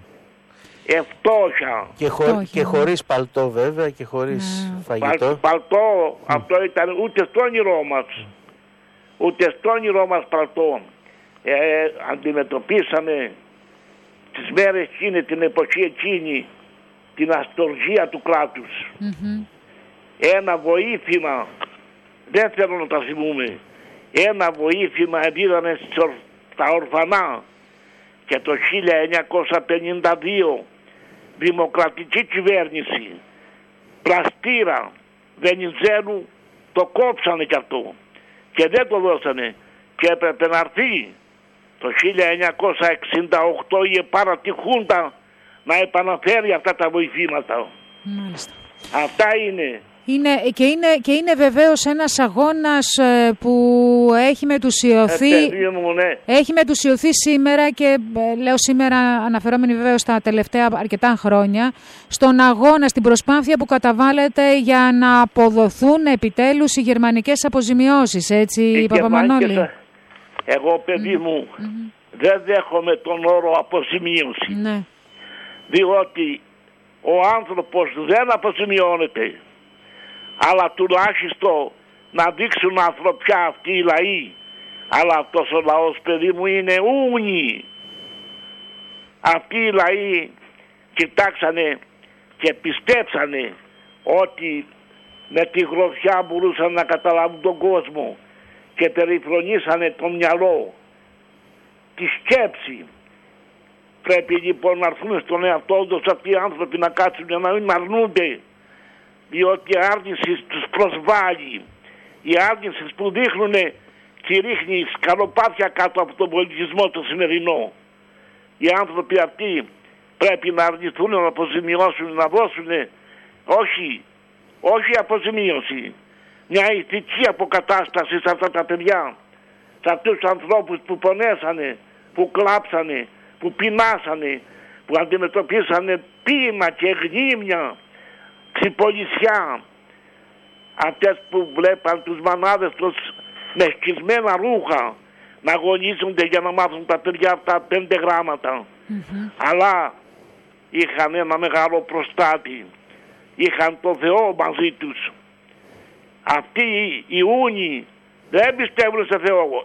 Ευτόχια. Και, χω... και χωρίς παλτό βέβαια και χωρίς mm. φαγητό. Παλ, παλτό, mm. αυτό ήταν ούτε στο όνειρό μας. Mm. Ούτε στο όνειρό μας παλτό. Ε, αντιμετωπίσαμε τις μέρες εκείνη, την εποχή εκείνη, την αστοργία του κράτους. Mm-hmm. Ένα βοήθημα, δεν θέλω να τα θυμούμε, ένα βοήθημα δίδανε στα ορφανά και το χίλια εννιακόσια πενήντα δύο δημοκρατική κυβέρνηση Πλαστήρα Βενιζέλου το κόψανε κι αυτό και δεν το δώσανε και έπρεπε να έρθει το χίλια εννιακόσια εξήντα οκτώ η επάρα τη Χούντα να επαναφέρει αυτά τα βοηθήματα. Μάλιστα. Αυτά είναι. Είναι, και, είναι, και είναι βεβαίως ένας αγώνας που έχει μετουσιωθεί, ε, μου, ναι. έχει μετουσιωθεί σήμερα και λέω σήμερα αναφερόμενοι βεβαίως στα τελευταία αρκετά χρόνια στον αγώνα, στην προσπάθεια που καταβάλλεται για να αποδοθούν επιτέλους οι γερμανικές αποζημιώσεις, έτσι Παπαμανώλη. Εγώ παιδί μου mm-hmm. δεν δέχομαι τον όρο αποζημίωση, ναι. διότι ο άνθρωπος δεν αποζημιώνεται. Αλλά τουλάχιστον να δείξουν ανθρωπιά αυτοί οι λαοί. Αλλά αυτός ο λαός, παιδί μου, είναι ούνοι. Αυτοί οι λαοί κοιτάξανε και πιστέψανε ότι με τη γροθιά μπορούσαν να καταλάβουν τον κόσμο και περιφρονήσανε το μυαλό, τη σκέψη. Πρέπει λοιπόν να έρθουν στον εαυτό τους αυτοί οι άνθρωποι να κάτσουν για να μην αρνούνται. Διότι η άρνηση τους προσβάλλει, η άρνηση που δείχνουν και ρίχνει σκαλοπάτια κάτω από τον πολιτισμό το σημερινό. Οι άνθρωποι αυτοί πρέπει να αρνηθούν, να αποζημιώσουν, να δώσουν, όχι, όχι αποζημίωση, μια ηθική αποκατάσταση σε αυτά τα παιδιά, σε αυτούς τους ανθρώπους που πονέσανε, που κλάψανε, που πεινάσανε, που αντιμετωπίσανε πείμα και γνήμια, ξυπολισιά, αυτές που βλέπαν τους μανάδες τους με σκισμένα ρούχα να αγωνίζονται για να μάθουν τα παιδιά αυτά πέντε γράμματα. Mm-hmm. Αλλά είχαν ένα μεγάλο προστάτη, είχαν το Θεό μαζί τους. Αυτοί οι Ιούνιοι δεν πιστεύουν σε Θεό.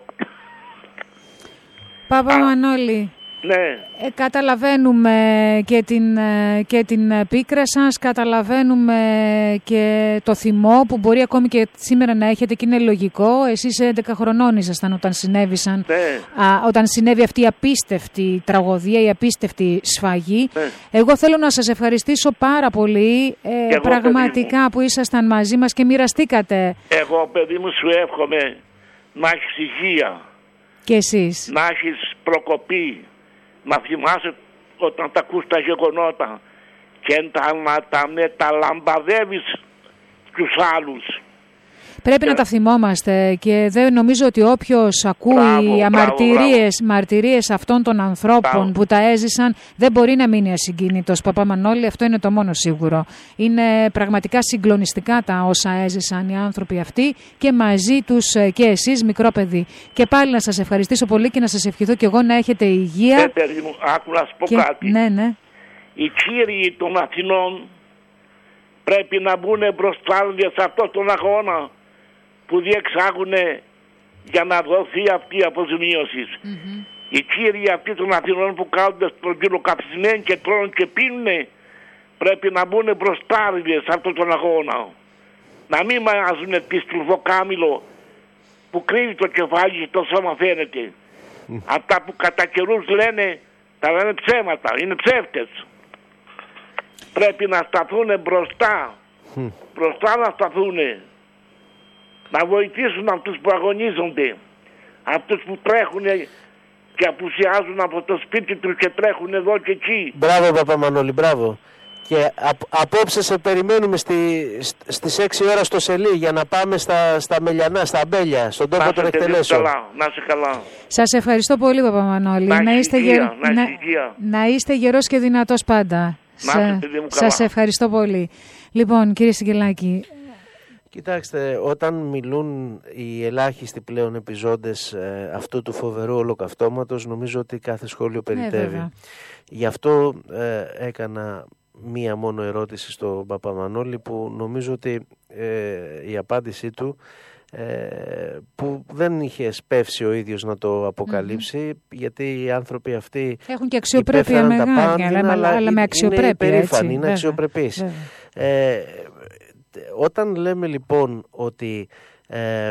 Παπαμανώλη. Ναι. Ε, καταλαβαίνουμε και την, και την πίκρα σας, καταλαβαίνουμε και το θυμό που μπορεί ακόμη και σήμερα να έχετε και είναι λογικό. Εσείς έντεκα χρονών ήσασταν όταν συνέβησαν, ναι. α, όταν συνέβη αυτή η απίστευτη τραγωδία, η απίστευτη σφαγή. Ναι. Εγώ θέλω να σας ευχαριστήσω πάρα πολύ ε, εγώ, πραγματικά που ήσασταν μαζί μας και μοιραστήκατε. Εγώ παιδί μου σου εύχομαι να έχεις υγεία. Και εσείς. Να έχεις προκοπή. Να θυμάσαι όταν τα ακούς τα γεγονότα και να τα μεταλαμπαδεύεις τους άλλους. Πρέπει να τα θυμόμαστε και δεν νομίζω ότι όποιος ακούει Μπράβο, αμαρτυρίες, μαρτυρίες αυτών των ανθρώπων Μπράβο. που τα έζησαν δεν μπορεί να μείνει ασυγκίνητος. Παπαμανόλη, αυτό είναι το μόνο σίγουρο. Είναι πραγματικά συγκλονιστικά τα όσα έζησαν οι άνθρωποι αυτοί και μαζί τους ε, και εσείς, μικρό παιδί. Και πάλι να σας ευχαριστήσω πολύ και να σας ευχηθώ και εγώ να έχετε υγεία. Ε, παιδί μου, άκου να σου πω Και... κάτι. Ναι, ναι. Οι κύριοι των Αθηνών πρέπει να μπουν μπροστά σε αυτόν τον αγώνα που διεξάγουν για να δοθεί αυτή η αποζημίωση. Mm-hmm. Οι κύριοι αυτοί των Αθηνών που κάθονται στον κυροκαθισμένο και τρώνε και πίνουν πρέπει να μπουν μπροστά σε αυτόν τον αγώνα. Να μην μοιάζουν τη στυλβοκάμιλο που κρύβει το κεφάλι και το σώμα φαίνεται. Mm. Αυτά που κατά καιρούς λένε, τα λένε ψέματα, είναι ψεύτες. Πρέπει να σταθούν μπροστά, mm. μπροστά να σταθούν, να βοηθήσουν αυτούς που αγωνίζονται, αυτούς που τρέχουν και απουσιάζουν από το σπίτι τους και τρέχουν εδώ και εκεί. Μπράβο Παπαμανόλη, μπράβο. Και απ, απόψε σε περιμένουμε στη, στις έξι ώρα στο Σελί για να πάμε στα, στα Μελιανά, στα Αμπέλια, στον τόπο των εκτελέσεων. Να είσαι καλά. Σας ευχαριστώ πολύ Παπαμανόλη. Να, να, είστε, υγεία, γερ... να, να... να είστε γερός και δυνατός πάντα. Να, Σας ευχαριστώ πολύ. Λοιπόν, κύριε Συγγελάκη. Κοιτάξτε, όταν μιλούν οι ελάχιστοι πλέον επιζώντες ε, αυτού του φοβερού ολοκαυτώματος, νομίζω ότι κάθε σχόλιο περιττεύει. Ε, Γι' αυτό ε, έκανα μία μόνο ερώτηση στον Παπαμανόλη που νομίζω ότι ε, η απάντησή του ε, που δεν είχε σπεύσει ο ίδιος να το αποκαλύψει, mm-hmm. γιατί οι άνθρωποι αυτοί έχουν και αξιοπρέπεια μεγάλη, αλλά, αλλά, αλλά με αξιοπρέπεια, είναι υπερήφανοι, έτσι, είναι αξιοπρεπείς. Ε, όταν λέμε λοιπόν ότι ε, ε,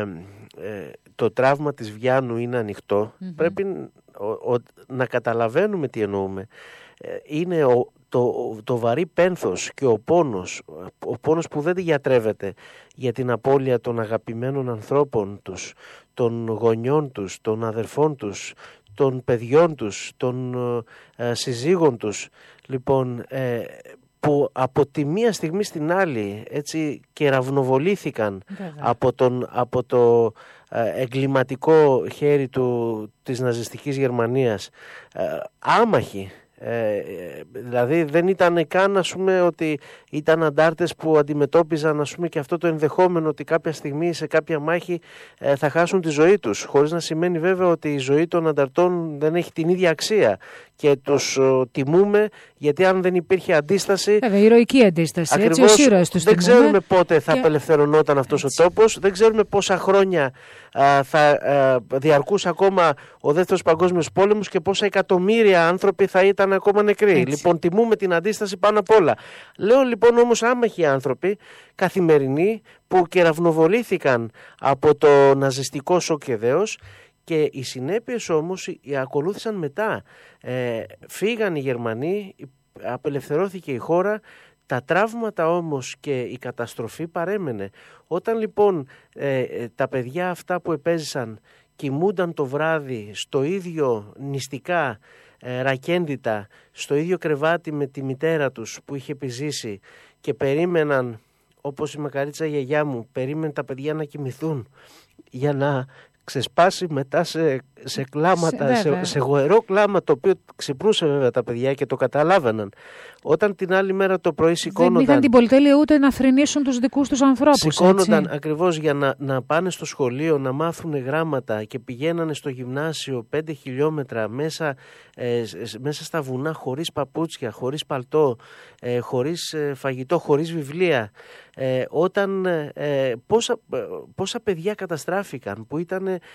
το τραύμα της Βιάννου είναι ανοιχτό, mm-hmm. πρέπει ο, ο, να καταλαβαίνουμε τι εννοούμε. Ε, είναι ο, το, το βαρύ πένθος και ο πόνος, ο πόνος που δεν γιατρεύεται για την απώλεια των αγαπημένων ανθρώπων τους, των γονιών τους, των αδερφών τους, των παιδιών τους, των ε, συζύγων τους. Λοιπόν, ε, που από τη μία στιγμή στην άλλη έτσι κεραυνοβολήθηκαν από, τον, από το ε, εγκληματικό χέρι του, της ναζιστικής Γερμανίας, ε, άμαχοι. Ε, δηλαδή δεν ήταν καν, ας πούμε, ότι ήταν αντάρτες που αντιμετώπιζαν, ας πούμε, και αυτό το ενδεχόμενο ότι κάποια στιγμή σε κάποια μάχη ε, θα χάσουν τη ζωή τους, χωρίς να σημαίνει βέβαια ότι η ζωή των ανταρτών δεν έχει την ίδια αξία και τους ο, τιμούμε, γιατί αν δεν υπήρχε αντίσταση, βέβαια, ηρωική αντίσταση, ακριβώς, έτσι, ως ήρωες τους δεν τιμούμε. ξέρουμε πότε θα και... απελευθερωνόταν αυτός έτσι. Ο τόπος, δεν ξέρουμε πόσα χρόνια α, θα α, διαρκούσε ακόμα ο Δεύτερος Παγκόσμιος Πόλεμος και πόσα εκατομμύρια άνθρωποι θα ήταν ακόμα νεκροί. Έτσι. Λοιπόν, τιμούμε την αντίσταση πάνω απ' όλα. Λέω λοιπόν όμως άμαχοι άνθρωποι, καθημερινοί, που κεραυνοβολήθηκαν από το ναζιστικό σοκ και δέος, και οι συνέπειες όμως ακολούθησαν μετά. Ε, φύγαν οι Γερμανοί, απελευθερώθηκε η χώρα, τα τραύματα όμως και η καταστροφή παρέμενε. Όταν λοιπόν ε, τα παιδιά αυτά που επέζησαν κοιμούνταν το βράδυ στο ίδιο νηστικά, ε, ρακέντητα, στο ίδιο κρεβάτι με τη μητέρα τους που είχε επιζήσει και περίμεναν, όπως η μακαρίτσα γιαγιά μου, περίμενε τα παιδιά να κοιμηθούν για να ξεσπάσει μετά σε, σε κλάματα, σε, σε, σε γοερό κλάμα, το οποίο ξυπνούσε βέβαια τα παιδιά και το καταλάβαιναν. Όταν την άλλη μέρα το πρωί σηκώνονταν... Δεν είχαν την πολυτέλεια ούτε να θρηνήσουν τους δικούς τους ανθρώπους. Σηκώνονταν έτσι. Ακριβώς για να, να πάνε στο σχολείο, να μάθουν γράμματα, και πηγαίνανε στο γυμνάσιο πέντε χιλιόμετρα μέσα, ε, μέσα στα βουνά, χωρίς παπούτσια, χωρίς παλτό, ε, χωρίς ε, φαγητό, χωρίς βιβλία. Ε, όταν ε, πόσα, πόσα παιδιά καταστράφηκαν που ήταν ε,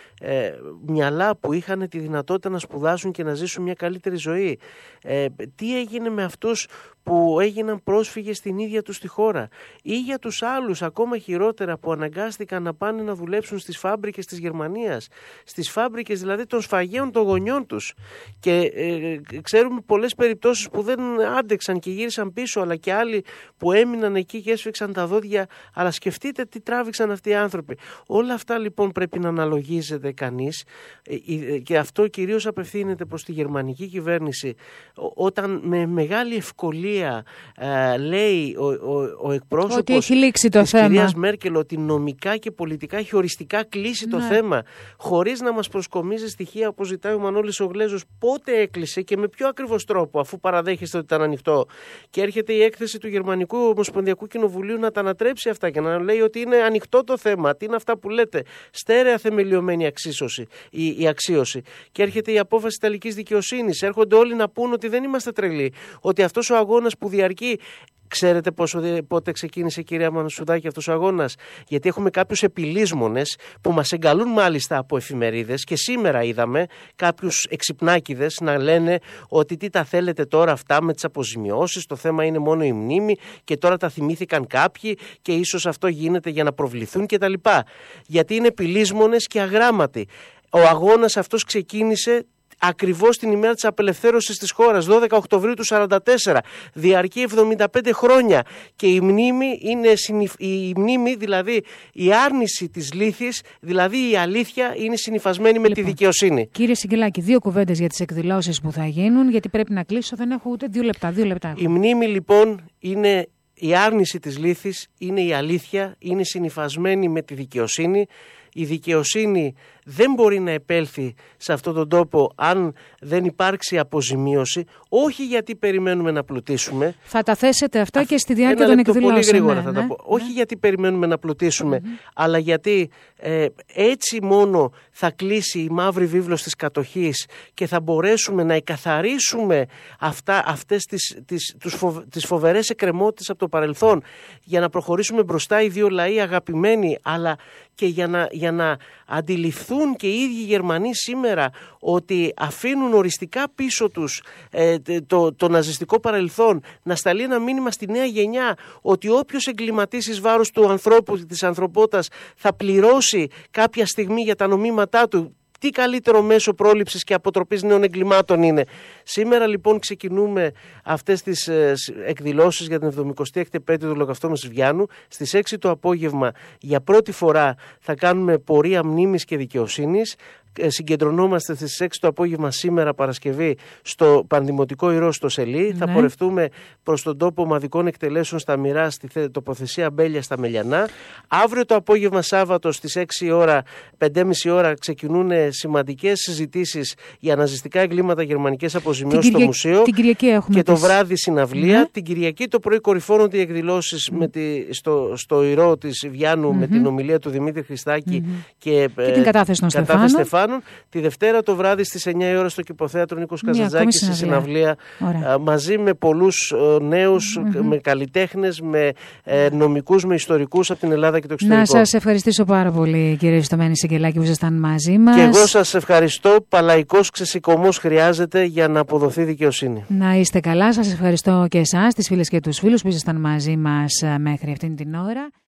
μυαλά που είχαν τη δυνατότητα να σπουδάσουν και να ζήσουν μια καλύτερη ζωή. Ε, τι έγινε με αυτούς που έγιναν πρόσφυγες στην ίδια τους τη χώρα, ή για τους άλλους ακόμα χειρότερα που αναγκάστηκαν να πάνε να δουλέψουν στις φάμπρικες της Γερμανίας, στις φάμπρικες δηλαδή των σφαγέων των γονιών τους, και ε, ξέρουμε πολλές περιπτώσεις που δεν άντεξαν και γύρισαν πίσω, αλλά και άλλοι που έμειναν εκεί και έσφιξαν τα δόντια, αλλά σκεφτείτε τι τράβηξαν αυτοί οι άνθρωποι. Όλα αυτά λοιπόν πρέπει να αναλογίζεται κανείς, ε, και αυτό κυρίως απευθύνεται προς τη γερμανική κυβέρνηση, όταν με μεγάλη ευκολία ε, λέει ο, ο, ο εκπρόσωπος ότι έχει λήξει το της θέμα. κυρίας Μέρκελ ότι νομικά και πολιτικά έχει οριστικά κλείσει ναι. το θέμα, χωρίς να μας προσκομίζει στοιχεία όπως ζητάει ο Μανώλης ο Γλέζος, πότε έκλεισε και με ποιο ακριβώς τρόπο, αφού παραδέχεστε ότι ήταν ανοιχτό. Και έρχεται η έκθεση του Γερμανικού Ομοσπονδιακού Κοινοβουλίου να τα ανατρέψει αυτά και να λέει ότι είναι ανοιχτό το θέμα. Τι είναι αυτά που λέτε? Στέρεα θεμελιωμένη αξίωση, η, η αξίωση. Και έρχεται η απόφαση της Ιταλικής δικαιοσύνης. Έρχονται όλοι να πούν ότι δεν είμαστε τρελοί. Ότι αυτός ο αγώνας που διαρκεί. Ξέρετε πόσο, πότε ξεκίνησε, κυρία Μανουσουδάκη, αυτός ο αγώνας? Γιατί έχουμε κάποιους επιλύσμονες που μας εγκαλούν μάλιστα από εφημερίδες και σήμερα είδαμε κάποιους εξυπνάκηδες να λένε ότι τι τα θέλετε τώρα αυτά με τις αποζημιώσεις, το θέμα είναι μόνο η μνήμη και τώρα τα θυμήθηκαν κάποιοι και ίσως αυτό γίνεται για να προβληθούν κτλ. Γιατί είναι επιλύσμονες και αγράμματοι. Ο αγώνας αυτός ξεκίνησε ακριβώς την ημέρα της απελευθέρωσης της χώρας, δώδεκα Οκτωβρίου του χίλια εννιακόσια σαράντα τέσσερα, διαρκεί εβδομήντα πέντε χρόνια και η μνήμη, είναι, η μνήμη, δηλαδή η άρνηση της λύθης, δηλαδή η αλήθεια είναι συνυφασμένη με λοιπόν, τη δικαιοσύνη. Κύριε Σικελάκη, δύο κουβέντες για τις εκδηλώσεις που θα γίνουν, γιατί πρέπει να κλείσω, δεν έχω ούτε δύο λεπτά. Δύο λεπτά. Η μνήμη λοιπόν είναι η άρνηση της λύθης, είναι η αλήθεια, είναι συνυφασμένη με τη δικαιοσύνη. Η δικαιοσύνη δεν μπορεί να επέλθει σε αυτόν τον τόπο αν δεν υπάρξει αποζημίωση, όχι γιατί περιμένουμε να πλουτίσουμε. Θα τα θέσετε αυτά Α, και στη διάρκεια των εκδηλώσεων. Πολύ γρήγορα ναι, θα ναι, τα πω. Ναι. Όχι γιατί περιμένουμε να πλουτίσουμε, mm-hmm. αλλά γιατί ε, έτσι μόνο θα κλείσει η μαύρη βίβλος της κατοχής και θα μπορέσουμε να εκαθαρίσουμε αυτά, αυτές τις, τις, τους φοβ, τις φοβερές εκκρεμότητες από το παρελθόν, για να προχωρήσουμε μπροστά οι δύο λαοί αγαπημένοι, αλλά και για να, για να αντιληφθούν και οι ίδιοι οι Γερμανοί σήμερα ότι αφήνουν οριστικά πίσω τους ε, το, το ναζιστικό παρελθόν, να σταλεί ένα μήνυμα στη νέα γενιά ότι όποιος εγκληματίσει εις βάρος του ανθρώπου, της ανθρωπότητας, θα πληρώσει κάποια στιγμή για τα νομήματά του. Τι καλύτερο μέσο πρόληψης και αποτροπής νέων εγκλημάτων είναι? Σήμερα λοιπόν ξεκινούμε αυτές τις ε, εκδηλώσεις για την εβδομηκοστή έκτη επέτειο του Λογαυτώματος Βιάννου. Στις έξι το απόγευμα για πρώτη φορά θα κάνουμε πορεία μνήμης και δικαιοσύνης. Συγκεντρωνόμαστε στις έξι το απόγευμα σήμερα Παρασκευή στο Πανδημοτικό Ηρώ στο Σελί. Ναι. Θα πορευτούμε προς τον τόπο ομαδικών εκτελέσεων στα Μοιρά, στη τοποθεσία Μπέλια στα Μελιανά. Αύριο το απόγευμα Σάββατο στις έξι ώρα, πέντε και μισή ώρα ξεκινούν σημαντικές συζητήσεις για ναζιστικά εγκλήματα, γερμανικές αποζημιώσεις στο Μουσείο. Την Κυριακή έχουμε και τις... το βράδυ συναυλία. Ναι. Την Κυριακή το πρωί κορυφώνονται οι εκδηλώσεις mm. με τη, στο, στο Ηρώ της Βιάννου mm-hmm. με την ομιλία του Δημήτρη Χριστάκη mm-hmm. και, και ε, την κατάθεση των Στεφάνων. Τη Δευτέρα το βράδυ στις εννιά η ώρα στο Κηποθέατρο Νίκος Καζαντζάκης στη συναυλία α, μαζί με πολλούς α, νέους, mm-hmm. με καλλιτέχνες, με ε, νομικούς, με ιστορικούς από την Ελλάδα και το εξωτερικό. Να σας ευχαριστήσω πάρα πολύ, κύριε Ζητωμένη Σικελάκη, που ήσασταν μαζί μας. Και εγώ σας ευχαριστώ. Παλαϊκός ξεσηκωμός χρειάζεται για να αποδοθεί δικαιοσύνη. Να είστε καλά. Σας ευχαριστώ και εσάς, τις φίλες και τους φίλους που ήσασταν μαζί μας μέχρι αυτήν την ώρα.